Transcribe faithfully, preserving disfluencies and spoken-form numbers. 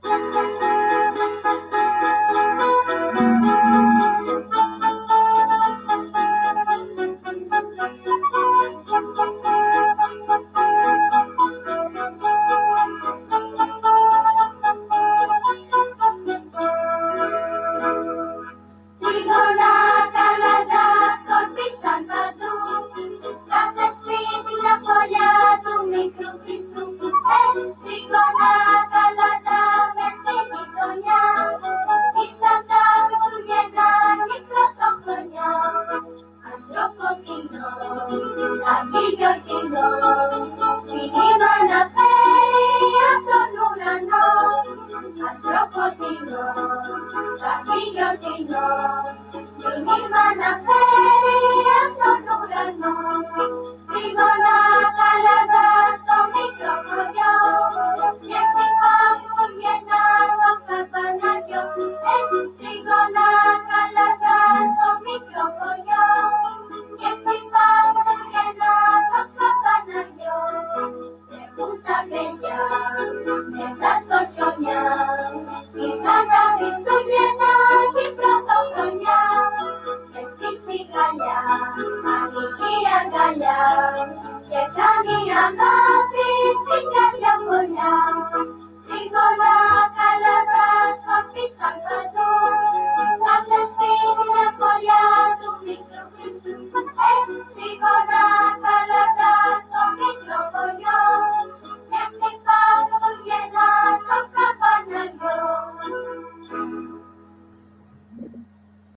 Trigona, caladas, corpisan padu, κάθε σπίτι μια φωλιά του μικρού Χριστού. Τρίγωνα καλατά μες στη γειτονιά, ήρθαν τα Χριστούγεννα και η πρωτοχρονιά. Αστροφωτεινό, αυγή γιορτινό, μήνυμα να φέρει απ' τον ουρανό. Αστροφωτεινό, αυγή γιορτινό, μήνυμα να φέρει απ' τον ουρανό. Τρίγωνα καλατά στο μικρό χωριό και χτυπά Χριστούγεννα το καμπαναριό. Τρίγωνα καλατά στο μικρό χωριό και χτυπά Χριστούγεννα το καμπαναριό. Τρέχουν τα παιδιά μέσα στο χιονιά, ήρθαν τα Χριστούγεννα και η πρωτοχρονιά. Μες στη σιγαλιά ανοίγει η αγκαλιά και κάνει αγκαλιά.